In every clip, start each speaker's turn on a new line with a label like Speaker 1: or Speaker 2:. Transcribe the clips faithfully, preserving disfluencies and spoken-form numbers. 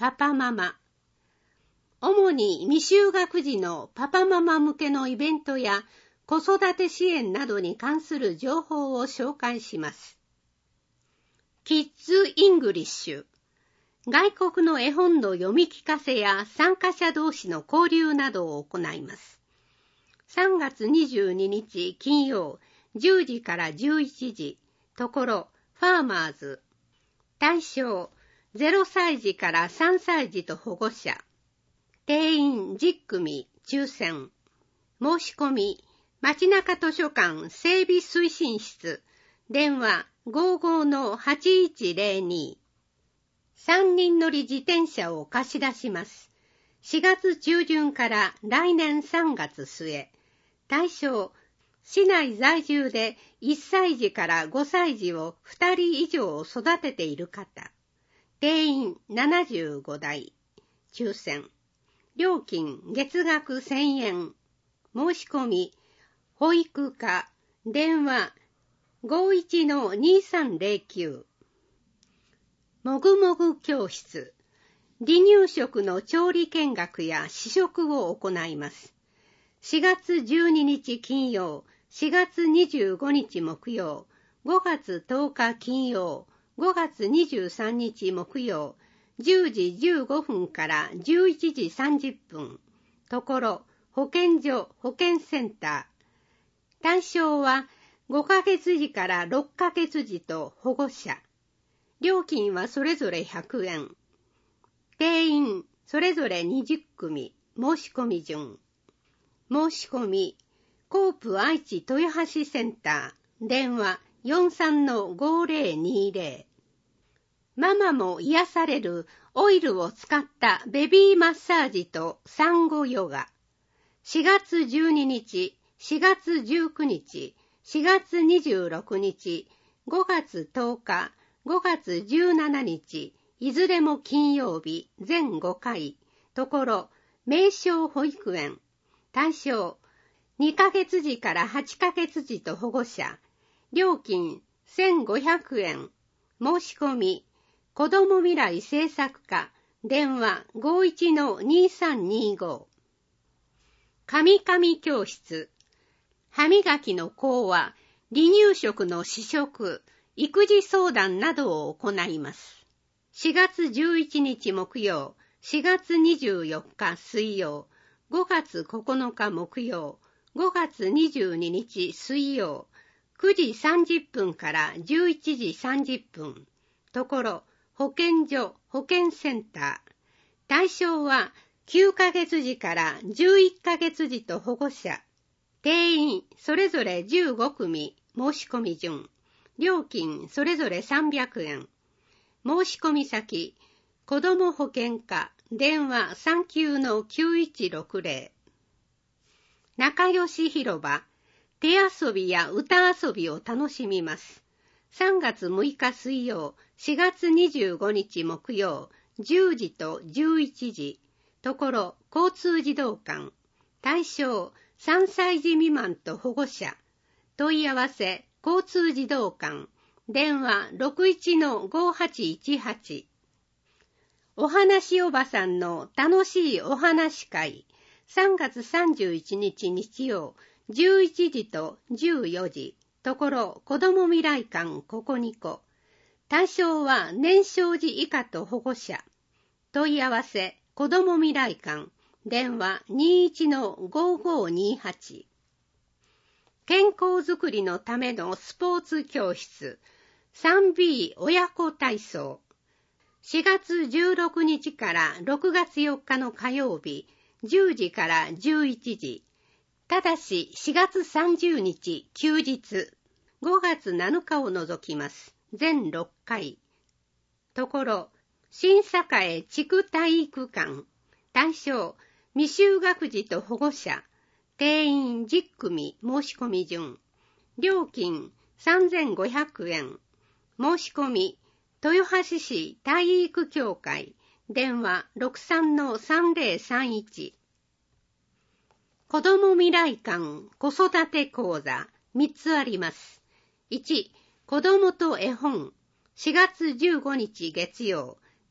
Speaker 1: パパママ。主に未就学児のパパママ向けのイベントや子育て支援などに関する情報を紹介します。キッズ・イングリッシュ。外国の絵本の読み聞かせや参加者同士の交流などを行います。さんがつにじゅうににち金曜じゅうじからじゅういちじ、ところファーマーズ。対象ゼロさいじからさんさいじと保護者。定員じゅっくみ抽選。申し込み街中図書館整備推進室。電話 ごじゅうのはちいちゼロに。さんにん乗り自転車を貸し出します。しがつちゅうじゅんから来年さんがつすえ。対象市内在住でいっさいじからごさいじをふたり以上育てている方。定員ななじゅうごだい。抽選。料金月額せんえん。申し込み保育課。電話 ごじゅういちのにさんゼロきゅう。もぐもぐ教室。離乳食の調理見学や試食を行います。しがつじゅうににち金曜、しがつにじゅうごにち木曜、ごがつとおか金曜、ごがつにじゅうさんにち木曜、じゅうじじゅうごふんからじゅういちじさんじゅっぷん。ところ、保健所保健センター。対象はごかげつじからろっかげつじと保護者。料金はそれぞれひゃくえん。定員それぞれにじゅっくみ。申し込み順。申し込みコープ愛知豊橋センター。電話 よんさんのごゼロにゼロ。ママも癒されるオイルを使ったベビーマッサージと産後ヨガ。しがつじゅうににち、しがつじゅうくにち、しがつにじゅうろくにち、ごがつとおか、ごがつじゅうしちにち、いずれも金曜日、全ごかい。ところ、名称保育園。対象、にかげつじからはちかげつじと保護者。料金、せんごひゃくえん。申し込み、子ども未来政策課。電話 ごじゅういちのにさんにご。かみかみ教室。歯磨きの講話、離乳食の試食、育児相談などを行います。しがつじゅういちにち木曜、しがつにじゅうよっか水曜、ごがつここのか木曜、ごがつにじゅうににち水曜、くじさんじゅっぷんからじゅういちじさんじゅっぷん。ところ、保健所保健センター。対象はきゅうかげつじからじゅういっかげつじと保護者。定員それぞれじゅうごくみ。申し込み順。料金それぞれさんびゃくえん。申し込み先、子ども保健課。電話 さんきゅうのきゅういちろくゼロ。仲良し広場。手遊びや歌遊びを楽しみます。さんがつむいか水曜、しがつにじゅうごにち木曜、じゅうじとじゅういちじ。ところ、交通児童館。対象、さんさいじ未満と保護者。問い合わせ、交通児童館。電話 ろくいちのごはちいちはち。お話おばさんの楽しいお話会。さんがつさんじゅういちにち日曜、じゅういちじとじゅうよじ。ところ、子ども未来館ここにこ。対象は年少児以下と保護者。問い合わせ、子ども未来館。電話 にいちのごごにはち。健康づくりのためのスポーツ教室。スリービー 親子体操。しがつじゅうろくにちからろくがつよっかの火曜日、じゅうじからじゅういちじ。ただししがつさんじゅうにち休日、ごがつなのかを除きます。全ろっかい。ところ、新栄地区体育館。対象、未就学児と保護者。定員じゅっくみ。申し込み順。料金さんぜんごひゃくえん。申し込み、豊橋市体育協会。電話 ろくさんのさんぜろさんいち。子ども未来館子育て講座みっつあります。いち、子どもと絵本。しがつじゅうごにち月曜。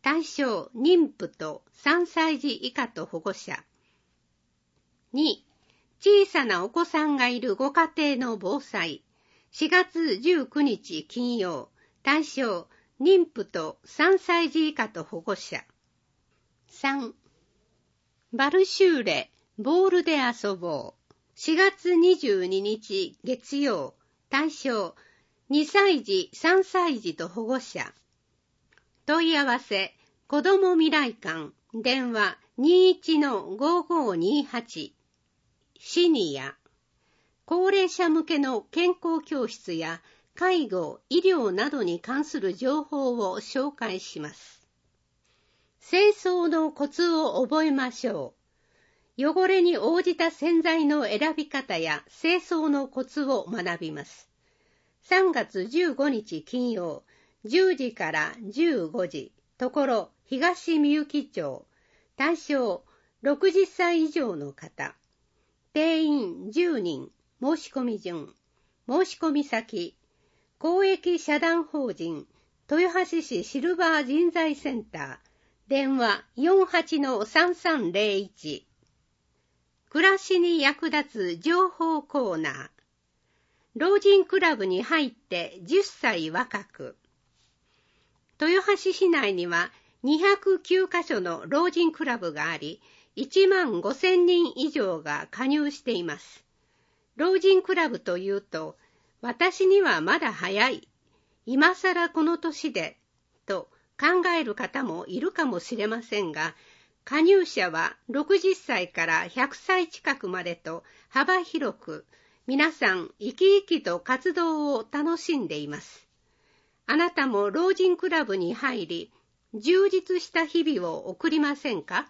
Speaker 1: 対象妊婦とさんさい児以下と保護者。に、小さなお子さんがいるご家庭の防災。しがつじゅうくにち金曜。対象妊婦とさんさい児以下と保護者。さん、バルシューレ、ボールで遊ぼう。しがつにじゅうににち月曜。対象にさい児、さんさい児と保護者。問い合わせ、子ども未来館、電話 にいちのごごにはち。シニア。高齢者向けの健康教室や介護、医療などに関する情報を紹介します。清掃のコツを覚えましょう。汚れに応じた洗剤の選び方や清掃のコツを学びます。さんがつじゅうごにち金曜、じゅうじからじゅうごじ、ところ東みゆき町。対象ろくじゅっさい以上の方。定員じゅうにん。申し込み順。申し込み先、公益社団法人豊橋市シルバー人材センター。電話 よんはちのさんさんぜろいち。暮らしに役立つ情報コーナー。老人クラブに入ってじゅっさい若く。豊橋市内にはにひゃくきゅうかしょの老人クラブがあり、いちまんごせんにん以上が加入しています。老人クラブというと、私にはまだ早い、今さらこの年で、と考える方もいるかもしれませんが、加入者はろくじゅっさいからひゃくさい近くまでと幅広く、皆さん生き生きと活動を楽しんでいます。あなたも老人クラブに入り、充実した日々を送りませんか？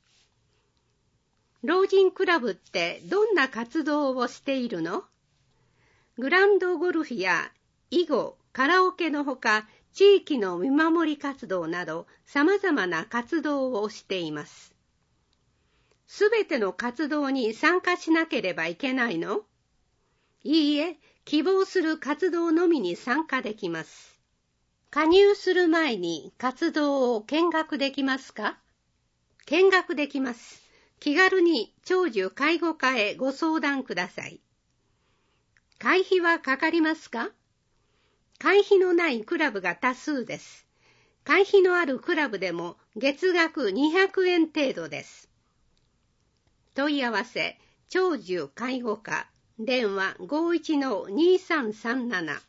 Speaker 1: 老人クラブってどんな活動をしているの？グランドゴルフや囲碁、カラオケのほか、地域の見守り活動など様々な活動をしています。すべての活動に参加しなければいけないの？いいえ、希望する活動のみに参加できます。加入する前に活動を見学できますか？見学できます。気軽に長寿介護課へご相談ください。会費はかかりますか？会費のないクラブが多数です。会費のあるクラブでも月額にひゃくえん程度です。問い合わせ、長寿介護課、電話 ごいちのにさんさんなな。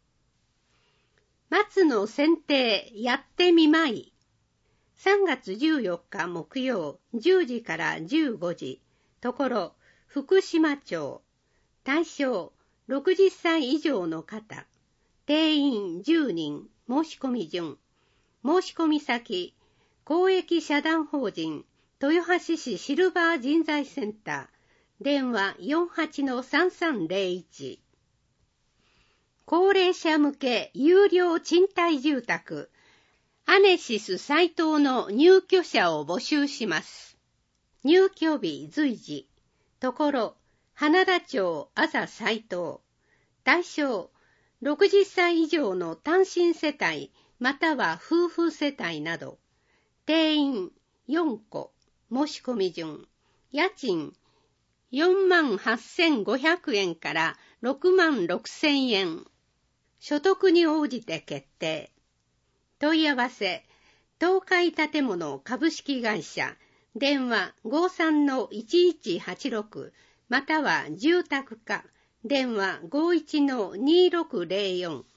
Speaker 1: 松の剪定やってみまい。さんがつじゅうよっか木曜、じゅうじからじゅうごじ、ところ福島町。対象ろくじゅっさい以上の方。定員じゅうにん。申し込み順。申し込み先、公益社団法人豊橋市シルバー人材センター。電話 よんはちのさんさんぜろいち。高齢者向け有料賃貸住宅アネシス斉藤の入居者を募集します。入居日随時。ところ花田町あざ斉藤。対象ろくじゅっさい以上の単身世帯または夫婦世帯など。定員よんこ。申し込み順。家賃よんまんはっせんごひゃくえんからろくまんろくせんえん。所得に応じて決定。問い合わせ、東海建物株式会社、電話 ごさんのいちいちはちろく、または住宅課、電話 ごいちのにろくぜろよん。